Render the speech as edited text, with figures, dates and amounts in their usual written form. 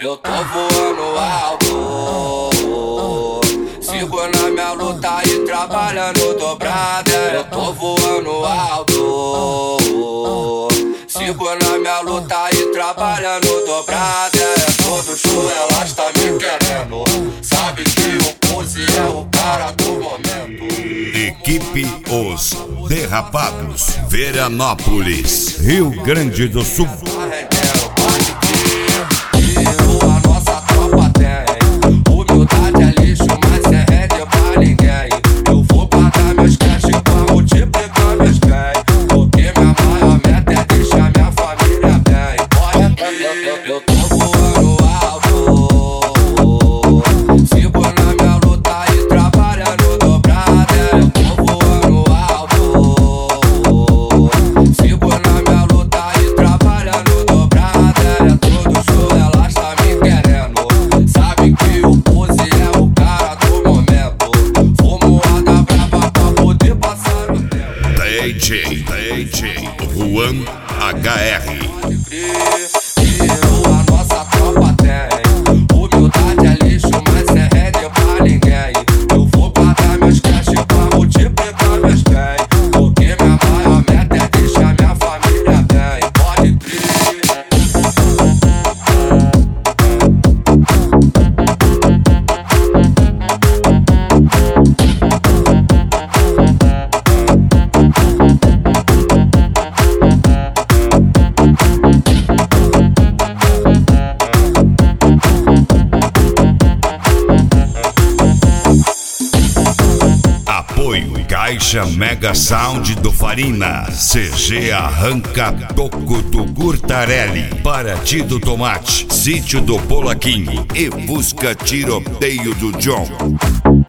Eu tô voando alto, sigo na minha luta e trabalhando dobrada. Eu tô voando alto, sigo na minha luta e trabalhando dobrada. É todo show, elas tá me querendo. Sabe que o Pose é o cara do momento. Equipe Os Derrapados, Veranópolis, Rio Grande do Sul. Humildade é lixo, mas é rede pra ninguém. Eu vou guardar meus cash pra multiplicar meus bens, porque minha maior meta é deixar minha família bem. Pode crer, eu tô voando alto, sigo na minha luta e trabalhando dobrada. Eu tô voando alto, sigo na minha luta e trabalhando dobrada. É todo show, elas tá me querendo. Sabe que o Pose é o cara do momento. Fumoada brava pra poder passar o tempo. DJ Juan HR. Pode crer, a nossa tropa tem. Humildade é lixo, mas é rede pra ninguém. Eu vou guardar meus cash pra multiplicar meus bens, porque minha maior meta é deixar minha família bem. Pode crer. Apoio Caixa Mega Sound do Farina, CG Arranca Toco do Gurtarelli, Paraty do Tomate, Sítio do Polaquim e Busca Tiroteio do John.